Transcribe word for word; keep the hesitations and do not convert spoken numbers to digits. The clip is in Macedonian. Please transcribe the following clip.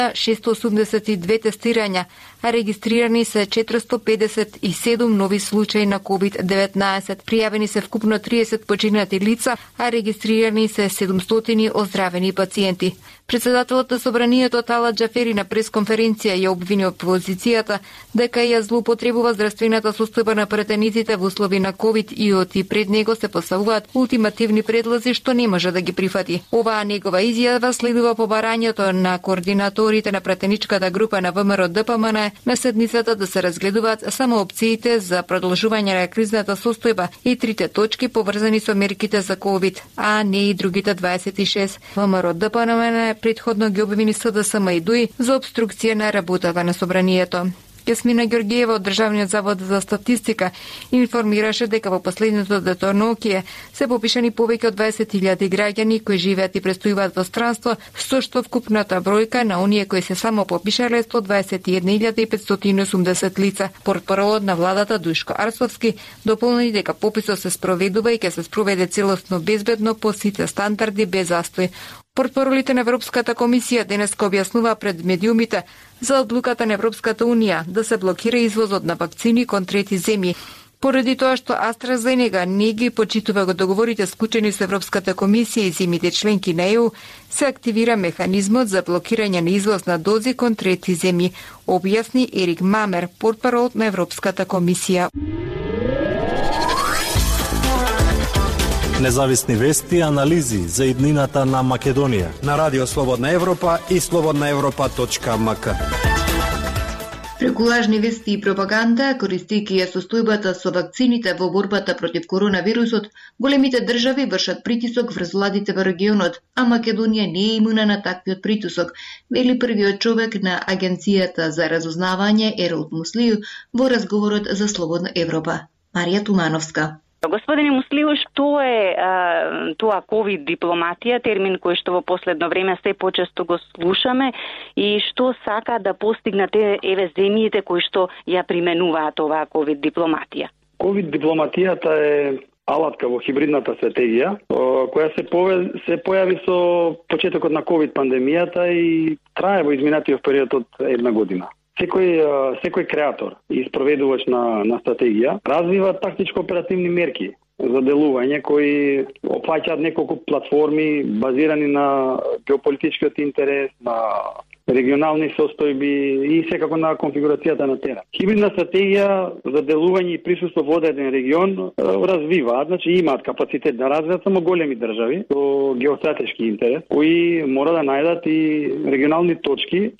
шестsto осумдесет и две тестирања, а регистрирани се четиристо педесет и седум нови случаи на ковид деветнаесет. Пријавени се вкупно триесет починати лица, а регистрирани се седумстотини оздравени пациенти. Председателот на Собранието Талат Џафери на пресконференција ја обвини опозицијата дека ја злоупотребува здравствената состојба на претениците во услови на ковид и од и пред него се поставуваат ултимативни предлози што не може да ги прифати. Оваа негова изјава следува по барањето на координаторите на претеничката група на ВМРО Д П М Н на седницата да се разгледуваат само опциите за продолжување на кризната состојба и трите точки поврзани со мерките за ковид, а не и другите дваесет и шест. ВМРО Д П М Н предходно ги обвини С Д С М и Д У И за обструкција на работата на Собранието. Јасмина Ѓоргиева од Државниот завод за статистика информираше дека во последното деторноќие се попишани повеќе од дваесет илјади граѓани кои живеат и престојуваат во странство, со што вкупната бројка на оние кои се само попишале сто дваесет и една илјада и петстотини и осумдесет лица. Портпаролот на владата Дујшко Арсовски дополни дека пописот се спроведува и ќе се спроведе целосно безбедно по сите стандарди без застој. Портпаролите на Европската комисија денеска објаснува пред медиумите за одлуката на Европската унија да се блокира извозот на вакцини кон трети земји, поради тоа што AstraZeneca не ги почитува го договорите склучени со Европската комисија и земјите членки на Е У, се активира механизмот за блокирање на извоз на дози кон трети земји, објасни Ерик Мамер, портпарол на Европската комисија. Независни вести и анализи за иднината на Македонија на Радио Слободна Европа и слободна европа точка м к. Преку лажни вести и пропаганда, користејќи ја состојбата со вакцините во борбата против коронавирусот, големите држави вршат притисок врз владите во регионот, а Македонија не е имуна на таквиот притисок, вели првиот човек на Агенцијата за разузнавање Еролд Муслију во разговорот за Слободна Европа. Марија Тумановска. Господине Муслију, што е а, тоа ковид дипломатија, термин кој што во последно време се почесто го слушаме и што сака да постигнате еве земјите кои што ја применуваат оваа ковид дипломатија? Ковид дипломатијата е алатка во хибридната стратегија, која се, пове, се појави со почетокот на ковид пандемијата и трае во изминатиот период од една година. Секој, секој креатор и спроведувач на, на стратегија развива тактичко-оперативни мерки за делување кои опфаќаат неколку платформи базирани на геополитичкиот интерес, на регионални состојби и секако на конфигурацијата на терен. Хибридна стратегија за делување и присуство во одреден регион развиваат, значи имаат капацитет да развиваат само големи држави со геостратешки интерес, кои мора да најдат и регионални точки